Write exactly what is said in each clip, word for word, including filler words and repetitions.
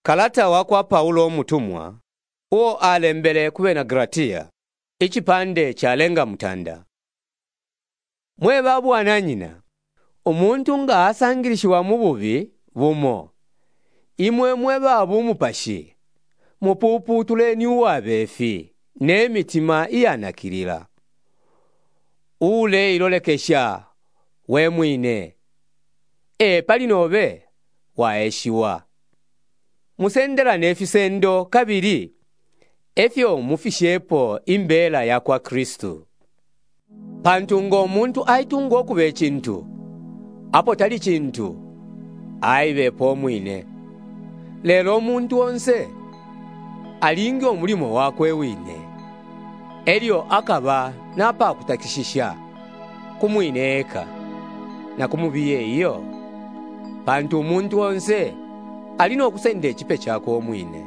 Kalata wakwa Paulo mutumwa, uo alembele kubena Galatia, ichipande chalenga mutanda. Mwe babu ananyina, umuntu nga asangilishiwa mububi bumo. Imwe mwe babu mupashi, mupuputule ni uwabefi, ne mitima iyanakilila. Ule ilolekesha, we mwine. E palinobe, waeshiwa. Musendela nefisendo kabiri, efyo mufishepo imbela ya kwa Kristu. Pantungo muntu aitungo kube chintu, apo tali chintu, aibe po mwine. Lelo muntu onse, alingi omulimo wakwe wine. Elio akaba napa kutakishisha, kumwine eka, na kumubiye iyo. Pantu muntu onse, alino kusende chipe chako mwine.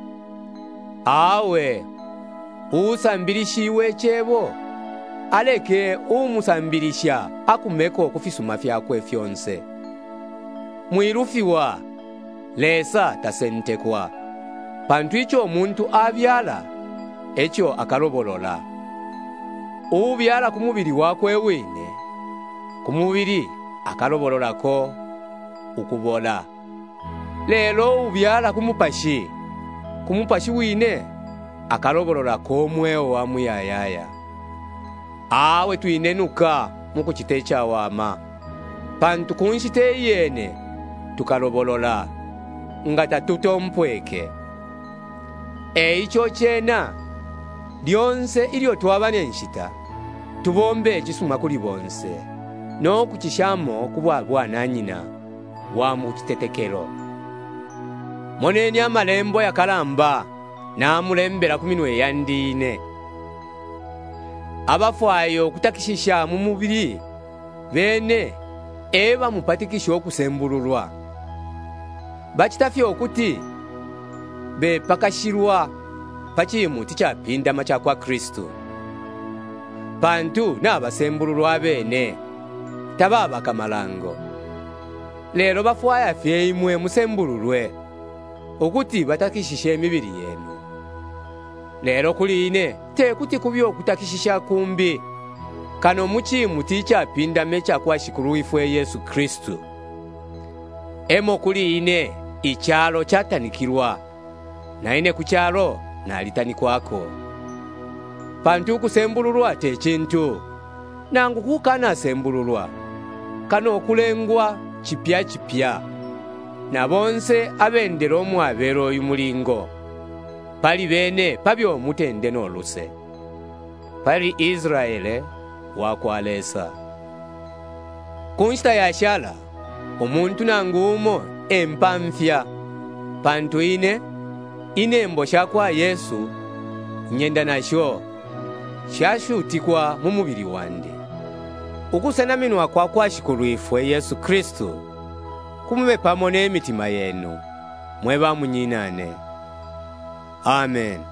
Awe, usambilishiwe chebo, aleke umusambilisha akumeko kufisuma fyakwe fyonse. Mwirufiwa, lesa tasentekwa. Pantu icho muntu avyala, echo akarobolola. Uvyala kumubiri wakwe wine, kumubiri akarobolola ko ukubola. Lelo uvyala kumupashi, kumupashi wine, akarobolola ko mweo wa muyayaya. Awe tuinenuka mukuchitecha wama. Pantu kunshite yene, tukarobolola, ngata tutompweke. E icho chena, lyonse ilio tuwabane nshita, tubombe chisuma kuli bonse, no kuchishamo kubwabwa nanyina, wa mukitetekelo. Moneni amalembo ya kalamba, na mulembela kuminwe yandine. Abafwayo kutakishisha mumubiri, bene, eba mupatikisho kusembululwa. Bachitafyo okuti, be pakashirwa, pachimu ticha pinda macha kwa Kristu. Pantu na basembululwa bene, tababa kamalango. Lelo bafwaya fye imwe musembululwe, okuti batakishishe mibiri yenu. Lelo kuline, te kuti kubyo kutakishisha kumbi, kano muchimu ticha pinda mecha kwa shikuru ifwe Yesu Kristu. Emo kuline, ichalo chatanikirwa, na ine kuchalo na alitani kwako. Pantu kusembululwa te chintu, nangu kukana sembululwa, kano kulengwa chipya chipya, na bonse abendero mwabero yumulingo. Pali bene pabyo mutende noluse. Pali Israele wakwalesa. Kunshita ya shala, umuntu nangumo empamfya. Pantu ine, inembo shakwa Yesu, nyenda nasho, shashutikwa mumubiri wande. Ukusena minwa kwa kwa shikuru ifwe Yesu Kristu, kumube pamone mitima yenu, mweba munyinane. Amen.